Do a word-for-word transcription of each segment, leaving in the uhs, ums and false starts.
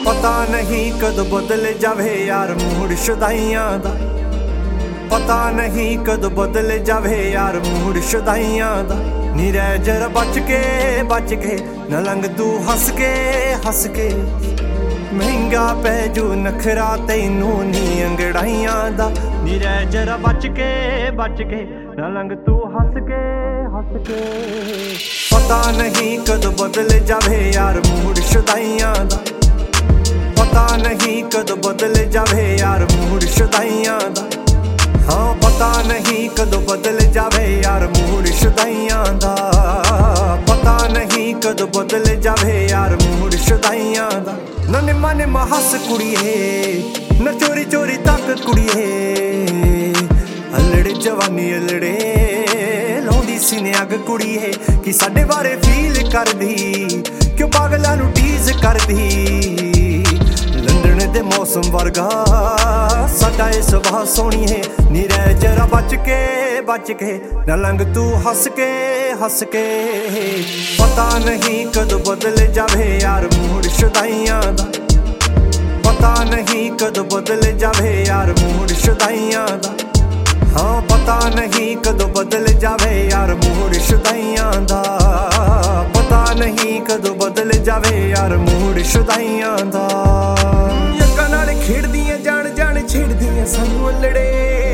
पता नहीं कद बदल जावे यार मूड शुदाइयां दा। पता नहीं कद बदल जावे यार मूड शुदाइयां दा। नी रह जरा बच के बच के न लंघ तू हस के हस के। महंगा पै जू नखरा तैनू नी अंगड़ाइयां दा। नी रह जरा बच के बच के न लंघ तू हस के हस के। पता नहीं कद बदल जावे यार मूड शुदाइयां दा। पता नहीं कद बदल जावे यार मूड शुदाइयां दा। हाँ पता नहीं कद बदल जावे यार मूड शुदाइयां दा। पता नहीं कद बदल जावे यार मूड शुदाइयां दा। न निम्मा निम्मा हस कुड़िए न चोरी चोरी तक कुड़िए। अल्लड़े जवानी अल्लड़े लाउंदी सीने अग कुड़िए। कि साडे बारे फील करदी क्यों पागलां नू टीज करदी। लंदन दे मौसम वर्गा साडा ए सुभाह सोहनी है। नी रह जरा बच के बच के न लंघ तू हस के हस के। पता नहीं कद बदल जावे यार मूड शुदाइयां दा। पता नहीं कद बदल जावे यार मूड शुदाइयां दा। हाँ पता नहीं कद बदल जावे यार मूड शुदाइयां दा। पता नहीं कद बदल जावे यार मूड शुदाइयां दा। यक्कां नाल खेड़दियां जान जान छेड़दियां सानू अल्लड़े।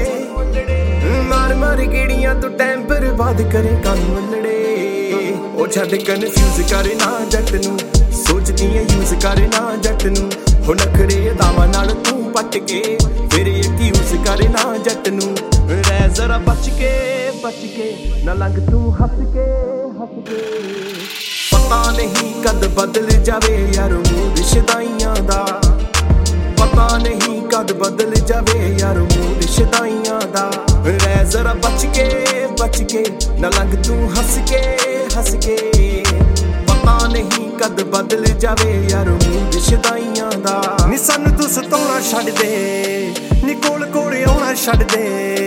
मार मार गेड़ियां तू टाइम बर्बाद करे कानू अल्लड़े। ओ छड्ड कन्फ्यूज करे ना जट नू सोचदियां यूज करे ना जट नू। हो नखरे अदावां नाल तू पट के फिर एक्यूज करे ना जट नू। रह जरा बच के बच के न लंघ तू हस के हस के। पता नहीं कद बदल जावे यार मूड शुदाइयां दा। पता नहीं कद बदल जावे यार मूड शुदाइयां दा। रह जरा बच के बच के न लंघ तू हस के हस के। पता नहीं कद बदल जावे यार मूड शुदाइयां दा। नी सानू तू सताउणा छड्ड दे नी कोल कोल आउणा छड्ड दे।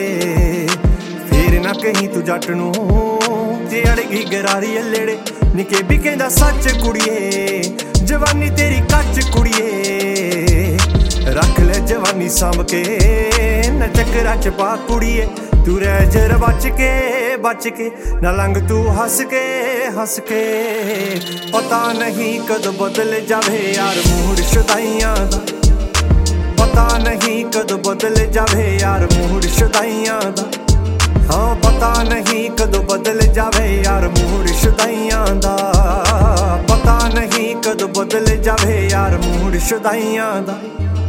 फिर ना कहीं तू जट नू जे अड़गी गरारी अल्लड़े। निके भी कहंदा सच कुड़िए जवानी तेरी कच कुड़िए। रख ले जवानी सांभ के न चक्करा च पा कुड़िए। तू रह जरा बच के बच के न लंघ तू हस के हंस के। पता नहीं कद बदल जावे यार मूड शुदाइयां दा। पता नहीं कद बदल जावे यार मूड शुदाइयां दा। हाँ पता नहीं कद बदल जावे यार मूड शुदाइयां दा। पता नहीं कद बदल जावे यार मूड शुदाइयां दा।